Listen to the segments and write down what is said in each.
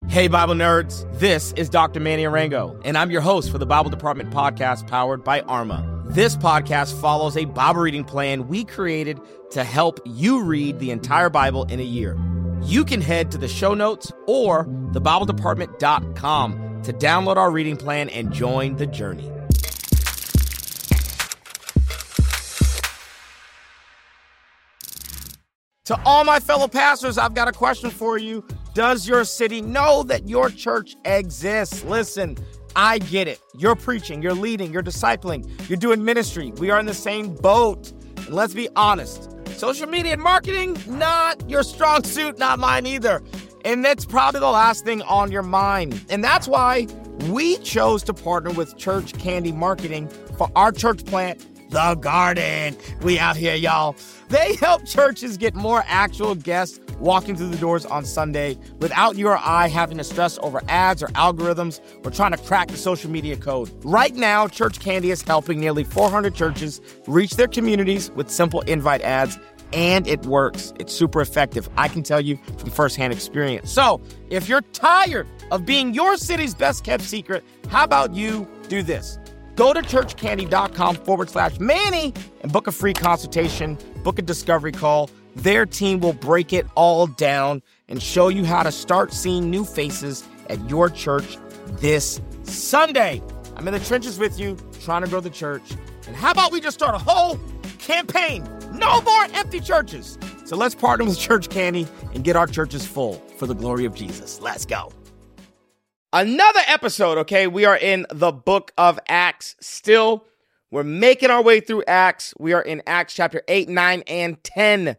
Hey, Bible nerds, this is Dr. Manny Arango, and I'm your host for the Bible Department podcast powered by Arma. This podcast follows a Bible reading plan we created to help you read the entire Bible in a year. You can head to the show notes or thebibledepartment.com to download our reading plan and join the journey. To all my fellow pastors, I've got a question for you. Does your city know that your church exists? Listen, I get it. You're preaching, you're leading, you're discipling, you're doing ministry. We are in the same boat. And let's be honest, social media and marketing, not your strong suit, not mine either. And that's probably the last thing on your mind. And that's why we chose to partner with Church Candy Marketing for our church plant, The Garden. We out here, y'all. They help churches get more actual guests walking through the doors on Sunday without you or I having to stress over ads or algorithms or trying to crack the social media code. Right now, Church Candy is helping nearly 400 churches reach their communities with simple invite ads, and it works. It's super effective. I can tell you from firsthand experience. So if you're tired of being your city's best kept secret, how about you do this? Go to churchcandy.com/Manny and book a free consultation, book a discovery call. Their team will break it all down and show you how to start seeing new faces at your church this Sunday. I'm in the trenches with you, trying to grow the church. And how about we just start a whole campaign? No more empty churches. So let's partner with Church Candy and get our churches full for the glory of Jesus. Let's go. Another episode, okay? We are in the book of Acts still. We're making our way through Acts. We are in Acts chapter 8, 9, and 10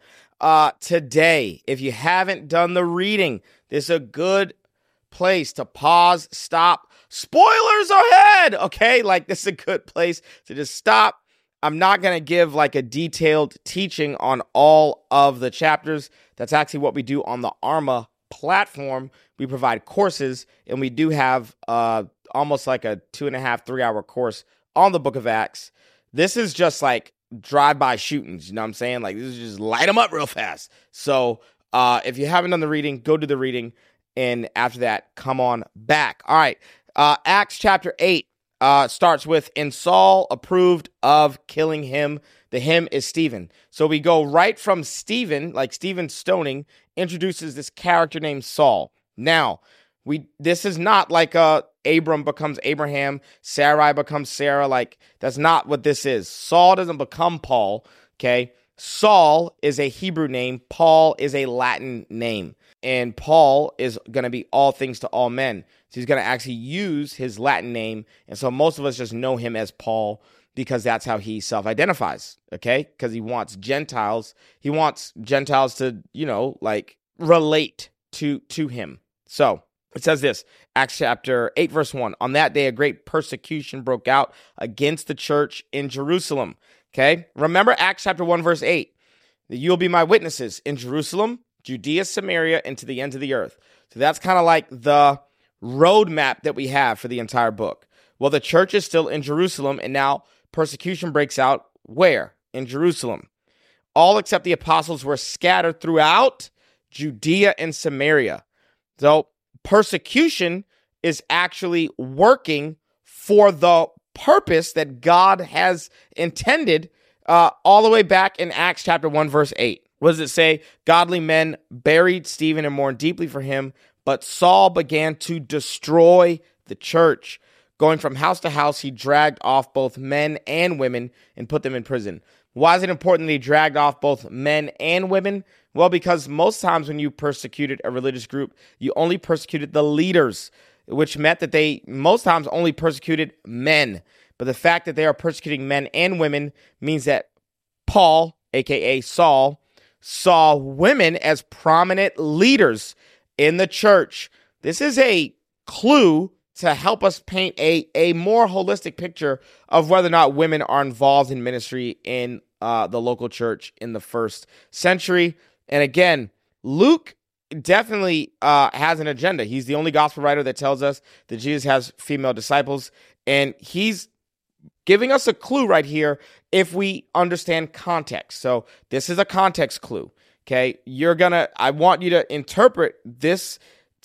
today. If you haven't done the reading, this is a good place to pause, stop. Spoilers ahead, okay? Like, this is a good place to just stop. I'm not going to give like a detailed teaching on all of the chapters. That's actually what we do on the Arma platform. We provide courses, and we do have almost like a 2.5, 3 hour course on the book of Acts. This is just like drive-by shootings, you know what I'm saying? Like, this is just light them up real fast. So if you haven't done the reading, go do the reading, and after that, come on back. All right, Acts chapter 8 starts with, "And Saul approved of killing him." The him is Stephen. So we go right from Stephen, like Stephen stoning, introduces this character named Saul. Now, this is not like Abram becomes Abraham, Sarai becomes Sarah. Like, that's not what this is. Saul doesn't become Paul, okay? Saul is a Hebrew name. Paul is a Latin name. And Paul is going to be all things to all men. So he's going to actually use his Latin name. And so most of us just know him as Paul because that's how he self-identifies, okay? Because he wants Gentiles. He wants Gentiles to, like relate to him. So it says this, Acts chapter 8, verse 1. "On that day, a great persecution broke out against the church in Jerusalem." Okay? Remember Acts chapter 1, verse 8. "You'll be my witnesses in Jerusalem, Judea, Samaria, and to the ends of the earth." So that's kind of like the roadmap that we have for the entire book. Well, the church is still in Jerusalem, and now persecution breaks out where? In Jerusalem. "All except the apostles were scattered throughout Judea and Samaria." So persecution is actually working for the purpose that God has intended all the way back in Acts chapter 1, verse 8. What does it say? "Godly men buried Stephen and mourned deeply for him, but Saul began to destroy the church. Going from house to house, he dragged off both men and women and put them in prison." Why is it important that he dragged off both men and women? Well, because most times when you persecuted a religious group, you only persecuted the leaders, which meant that they most times only persecuted men. But the fact that they are persecuting men and women means that Paul, aka Saul, saw women as prominent leaders in the church. This is a clue to help us paint a more holistic picture of whether or not women are involved in ministry in the local church in the first century. And again, Luke definitely has an agenda. He's the only gospel writer that tells us that Jesus has female disciples, and he's giving us a clue right here if we understand context. So this is a context clue, okay? I want you to interpret this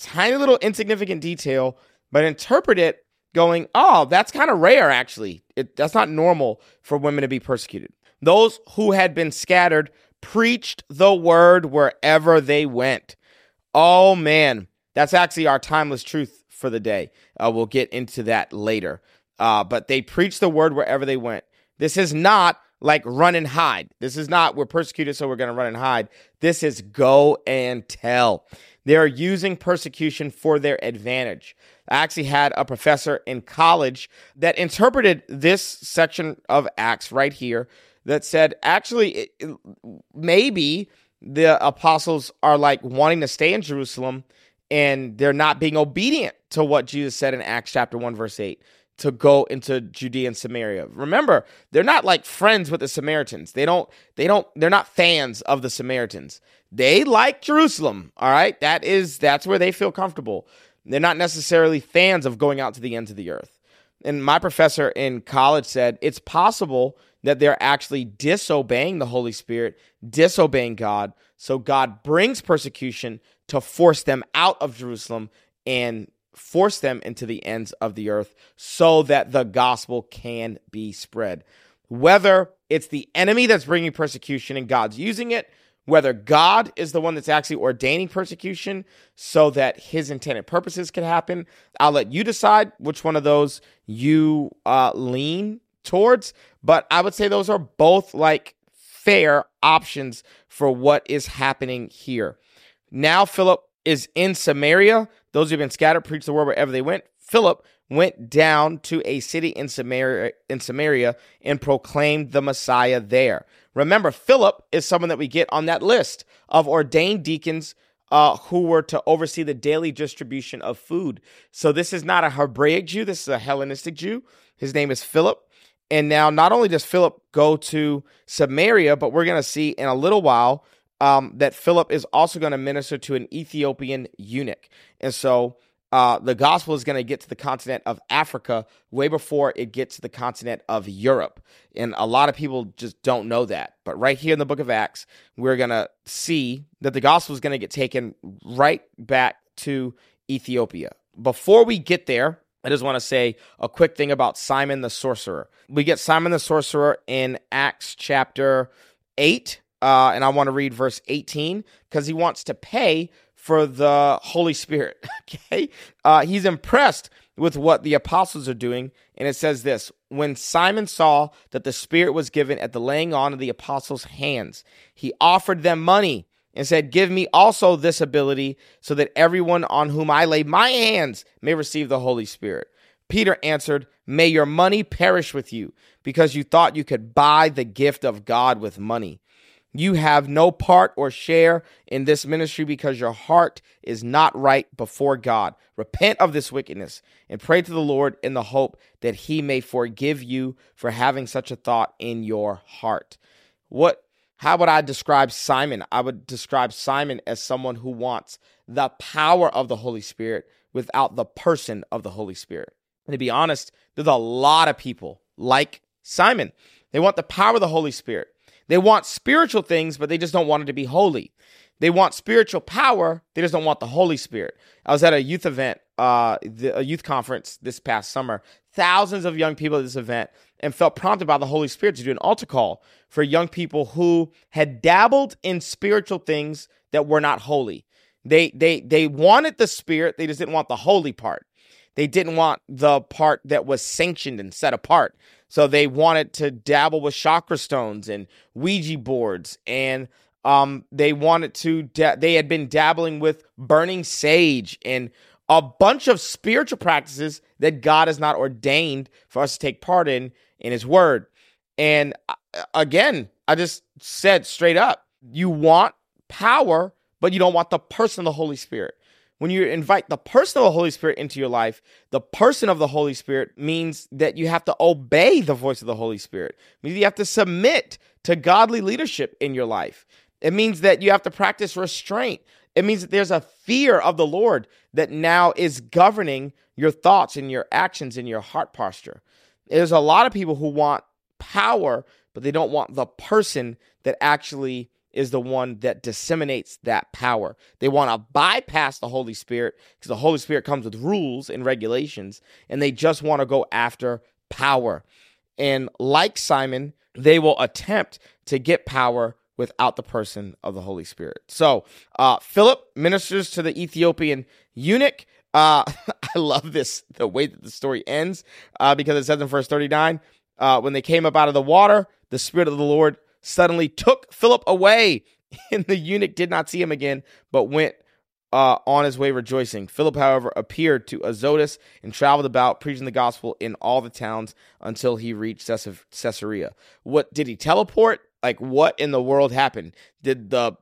tiny little insignificant detail, but interpret it going, oh, that's kind of rare, actually. That's not normal for women to be persecuted. Those who had been scattered preached the word wherever they went. Oh, man. That's actually our timeless truth for the day. We'll get into that later. But they preached the word wherever they went. This is not like run and hide. This is not we're persecuted, so we're going to run and hide. This is go and tell. They're using persecution for their advantage. I actually had a professor in college that interpreted this section of Acts right here that said, actually, maybe the apostles are like wanting to stay in Jerusalem and they're not being obedient to what Jesus said in Acts chapter 1, verse 8, to go into Judea and Samaria. Remember, they're not like friends with the Samaritans. They're not fans of the Samaritans. They like Jerusalem, all right? That's where they feel comfortable. They're not necessarily fans of going out to the ends of the earth. And my professor in college said it's possible that they're actually disobeying the Holy Spirit, disobeying God. So God brings persecution to force them out of Jerusalem and force them into the ends of the earth so that the gospel can be spread. Whether it's the enemy that's bringing persecution and God's using it, whether God is the one that's actually ordaining persecution so that his intended purposes can happen, I'll let you decide which one of those you lean towards. But I would say those are both like fair options for what is happening here. Now Philip is in Samaria. Those who have been scattered preach the word wherever they went. Philip went down to a city in Samaria and proclaimed the Messiah there. Remember, Philip is someone that we get on that list of ordained deacons who were to oversee the daily distribution of food. So this is not a Hebraic Jew. This is a Hellenistic Jew. His name is Philip. And now not only does Philip go to Samaria, but we're going to see in a little while that Philip is also going to minister to an Ethiopian eunuch. And so the gospel is going to get to the continent of Africa way before it gets to the continent of Europe. And a lot of people just don't know that. But right here in the book of Acts, we're going to see that the gospel is going to get taken right back to Ethiopia. Before we get there, I just want to say a quick thing about Simon the sorcerer. We get Simon the sorcerer in Acts chapter 8, and I want to read verse 18 because he wants to pay for the Holy Spirit, okay? He's impressed with what the apostles are doing, and it says this: when Simon saw that the Spirit was given at the laying on of the apostles' hands, he offered them money and said, "Give me also this ability so that everyone on whom I lay my hands may receive the Holy Spirit." Peter answered, "May your money perish with you, because you thought you could buy the gift of God with money. You have no part or share in this ministry because your heart is not right before God. Repent of this wickedness and pray to the Lord in the hope that he may forgive you for having such a thought in your heart." How would I describe Simon? I would describe Simon as someone who wants the power of the Holy Spirit without the person of the Holy Spirit. And to be honest, there's a lot of people like Simon. They want the power of the Holy Spirit. They want spiritual things, but they just don't want it to be holy. They want spiritual power. They just don't want the Holy Spirit. I was at a youth event, a youth conference this past summer. Thousands of young people at this event, and felt prompted by the Holy Spirit to do an altar call for young people who had dabbled in spiritual things that were not holy. They wanted the Spirit. They just didn't want the holy part. They didn't want the part that was sanctioned and set apart. So they wanted to dabble with chakra stones and Ouija boards, and they wanted to. They had been dabbling with burning sage and a bunch of spiritual practices that God has not ordained for us to take part in His Word. And again, I just said straight up, you want power, but you don't want the person of the Holy Spirit. When you invite the person of the Holy Spirit into your life, the person of the Holy Spirit means that you have to obey the voice of the Holy Spirit. It means you have to submit to godly leadership in your life. It means that you have to practice restraint. It means that there's a fear of the Lord that now is governing your thoughts and your actions and your heart posture. There's a lot of people who want power, but they don't want the person that actually is the one that disseminates that power. They want to bypass the Holy Spirit because the Holy Spirit comes with rules and regulations, and they just want to go after power. And like Simon, they will attempt to get power without the person of the Holy Spirit. So Philip ministers to the Ethiopian eunuch. I love the way that the story ends, because it says in verse 39, when they came up out of the water, the Spirit of the Lord suddenly took Philip away, and the eunuch did not see him again, but went on his way rejoicing. Philip, however, appeared to Azotus and traveled about preaching the gospel in all the towns until he reached Caesarea. What did he teleport? Like, what in the world happened? That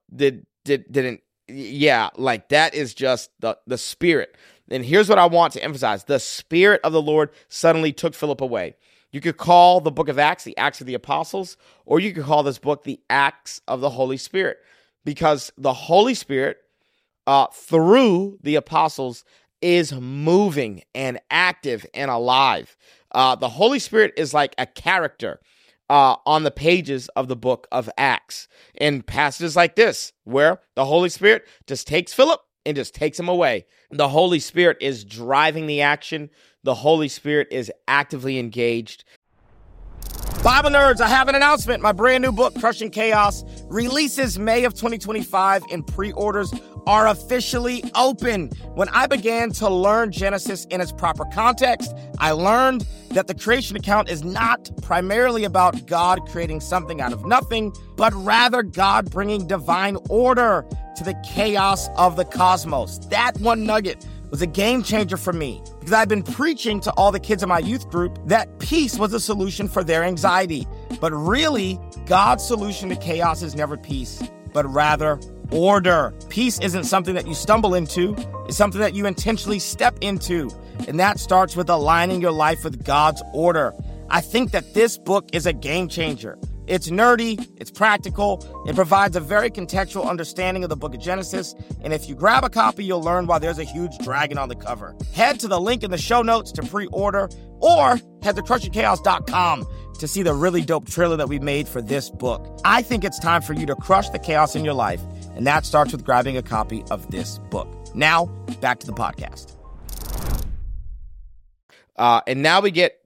is just the Spirit. And here's what I want to emphasize. The Spirit of the Lord suddenly took Philip away. You could call the book of Acts the Acts of the Apostles, or you could call this book the Acts of the Holy Spirit, because the Holy Spirit, through the apostles, is moving and active and alive. The Holy Spirit is like a character on the pages of the book of Acts, in passages like this, where the Holy Spirit just takes Philip and just takes him away. The Holy Spirit is driving the action. The Holy Spirit is actively engaged. Bible nerds, I have an announcement. My brand new book, Crushing Chaos, releases May of 2025, and pre-orders are officially open. When I began to learn Genesis in its proper context, I learned that the creation account is not primarily about God creating something out of nothing, but rather God bringing divine order to the chaos of the cosmos. That one nugget was a game changer for me, because I've been preaching to all the kids in my youth group that peace was a solution for their anxiety. But really, God's solution to chaos is never peace, but rather order. Peace isn't something that you stumble into. It's something that you intentionally step into. And that starts with aligning your life with God's order. I think that this book is a game changer. It's nerdy, it's practical, it provides a very contextual understanding of the book of Genesis, and if you grab a copy, you'll learn why there's a huge dragon on the cover. Head to the link in the show notes to pre-order, or head to crushingchaos.com to see the really dope trailer that we made for this book. I think it's time for you to crush the chaos in your life, and that starts with grabbing a copy of this book. Now, back to the podcast. And now we get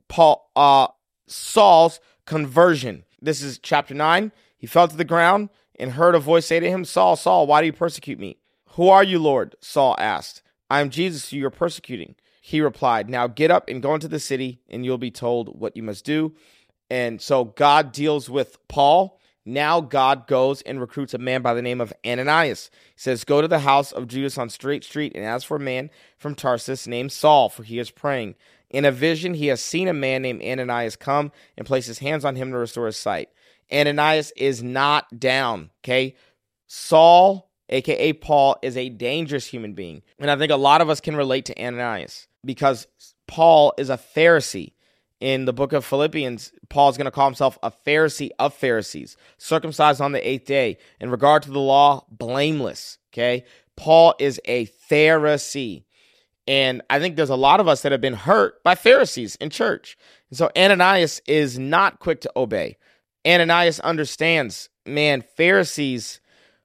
Saul's conversion. This is chapter 9. He fell to the ground and heard a voice say to him, Saul, Saul, why do you persecute me? Who are you, Lord? Saul asked. I am Jesus who you are persecuting. He replied, now get up and go into the city, and you'll be told what you must do. And so God deals with Paul. Now God goes and recruits a man by the name of Ananias. He says, go to the house of Judas on Straight Street and ask for a man from Tarsus named Saul, for he is praying. In a vision, he has seen a man named Ananias come and place his hands on him to restore his sight. Ananias is not down, okay? Saul, a.k.a. Paul, is a dangerous human being. And I think a lot of us can relate to Ananias, because Paul is a Pharisee. In the book of Philippians, Paul is going to call himself a Pharisee of Pharisees, circumcised on the 8th day, in regard to the law, blameless, okay? Paul is a Pharisee. And I think there's a lot of us that have been hurt by Pharisees in church. And so Ananias is not quick to obey. Ananias understands, man, Pharisees,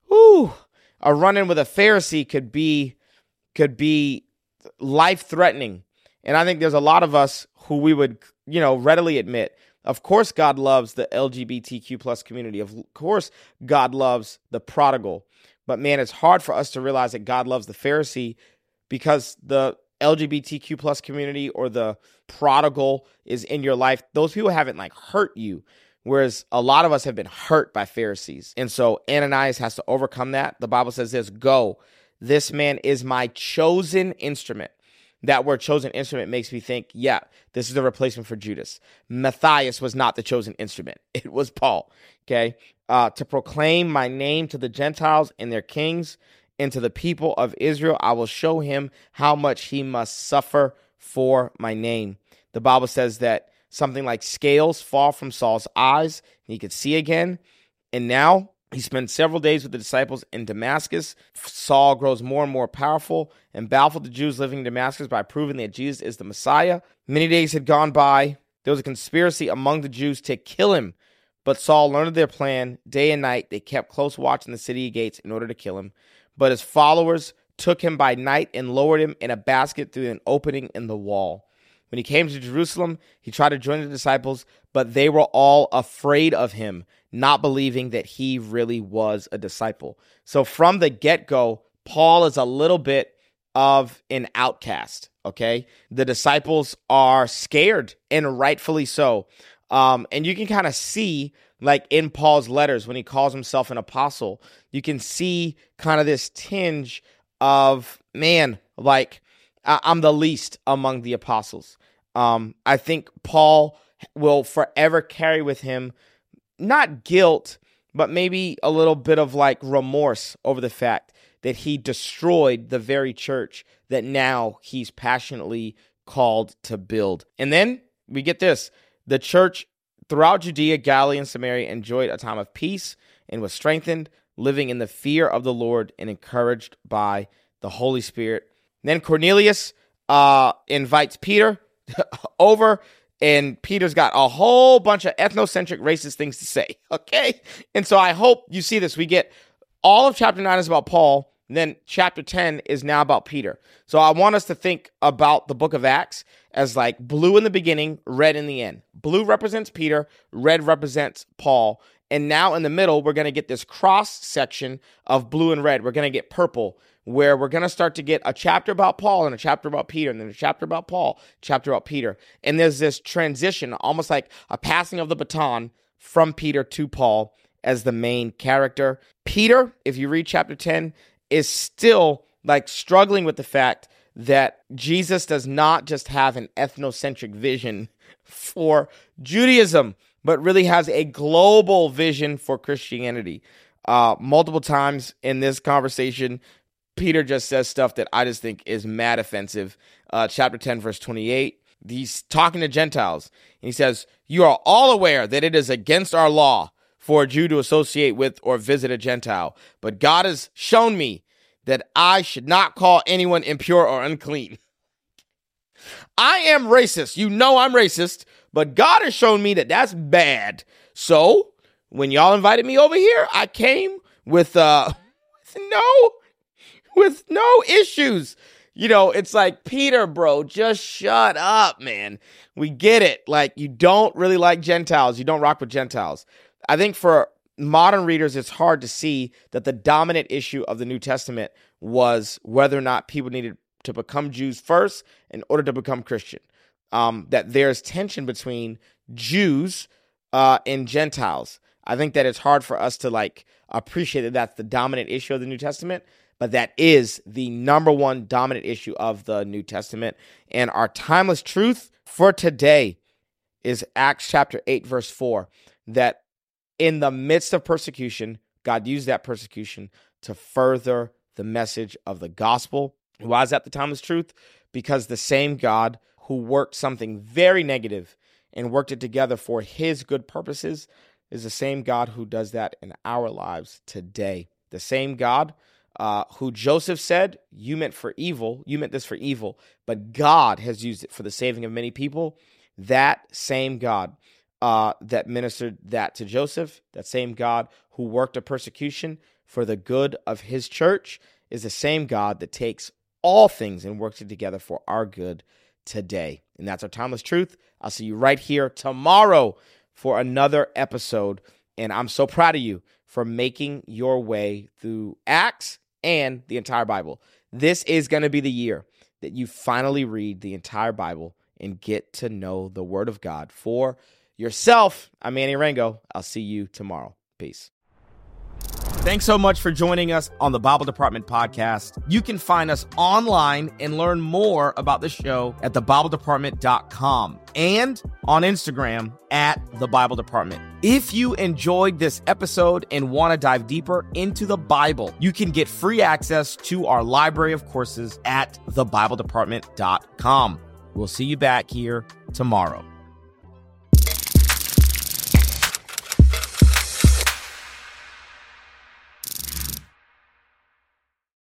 a run-in with a Pharisee could be life-threatening. And I think there's a lot of us who we would, readily admit, of course God loves the LGBTQ plus community. Of course God loves the prodigal. But man, it's hard for us to realize that God loves the Pharisee, because the LGBTQ plus community or the prodigal is in your life. Those people haven't hurt you, whereas a lot of us have been hurt by Pharisees. And so Ananias has to overcome that. The Bible says this, go, this man is my chosen instrument. That word chosen instrument makes me think, yeah, this is a replacement for Judas. Matthias was not the chosen instrument. It was Paul, okay? To proclaim my name to the Gentiles and their kings, and to the people of Israel, I will show him how much he must suffer for my name. The Bible says that something like scales fall from Saul's eyes, and he could see again. And now he spends several days with the disciples in Damascus. Saul grows more and more powerful and baffled the Jews living in Damascus by proving that Jesus is the Messiah. Many days had gone by. There was a conspiracy among the Jews to kill him, But Saul learned of their plan. Day and night, they kept close watch in the city gates in order to kill him. But his followers took him by night and lowered him in a basket through an opening in the wall. When he came to Jerusalem, he tried to join the disciples, but they were all afraid of him, not believing that he really was a disciple. So from the get-go, Paul is a little bit of an outcast, okay? The disciples are scared, and rightfully so. And you can kind of see, like in Paul's letters, when he calls himself an apostle, you can see kind of this tinge of, man, like, I'm the least among the apostles. I think Paul will forever carry with him, not guilt, but maybe a little bit of like remorse over the fact that he destroyed the very church that now he's passionately called to build. And then we get this: the church throughout Judea, Galilee, and Samaria enjoyed a time of peace and was strengthened, living in the fear of the Lord and encouraged by the Holy Spirit. Then Cornelius invites Peter over, and Peter's got a whole bunch of ethnocentric racist things to say, okay? And so I hope you see this. We get all of chapter 9 is about Paul, and then chapter 10 is now about Peter. So I want us to think about the book of Acts as like blue in the beginning, red in the end. Blue represents Peter, red represents Paul. And now in the middle, we're going to get this cross section of blue and red. We're going to get purple, where we're going to start to get a chapter about Paul and a chapter about Peter, and then a chapter about Paul, chapter about Peter. And there's this transition, almost like a passing of the baton from Peter to Paul as the main character. Peter, if you read chapter 10, is still like struggling with the fact that Jesus does not just have an ethnocentric vision for Judaism, but really has a global vision for Christianity. Multiple times in this conversation, Peter just says stuff that I just think is mad offensive. Chapter 10, verse 28, he's talking to Gentiles, and he says, "You are all aware that it is against our law for a Jew to associate with or visit a Gentile, but God has shown me that I should not call anyone impure or unclean. I am racist. You know I'm racist, but God has shown me that that's bad. So when y'all invited me over here, I came with no issues." You know, it's like, Peter, bro, just shut up, man. We get it. Like, you don't really like Gentiles. You don't rock with Gentiles. I think for modern readers, it's hard to see that the dominant issue of the New Testament was whether or not people needed to become Jews first in order to become Christian. That there's tension between Jews and Gentiles. I think that it's hard for us to like appreciate that that's the dominant issue of the New Testament, but that is the number one dominant issue of the New Testament. And our timeless truth for today is Acts chapter 8, verse 4, that in the midst of persecution, God used that persecution to further the message of the gospel. Why is that the timeless truth? Because the same God who worked something very negative and worked it together for his good purposes is the same God who does that in our lives today. The same God who Joseph said, you meant this for evil, but God has used it for the saving of many people. That same God that ministered that to Joseph, that same God who worked a persecution for the good of his church, is the same God that takes all things and works it together for our good today. And that's our timeless truth. I'll see you right here tomorrow for another episode. And I'm so proud of you for making your way through Acts and the entire Bible. This is going to be the year that you finally read the entire Bible and get to know the Word of God for yourself. I'm Manny Rango. I'll see you tomorrow. Peace. Thanks so much for joining us on the Bible Department podcast. You can find us online and learn more about the show at thebibledepartment.com and on Instagram at The Bible Department. If you enjoyed this episode and want to dive deeper into the Bible, you can get free access to our library of courses at thebibledepartment.com. We'll see you back here tomorrow.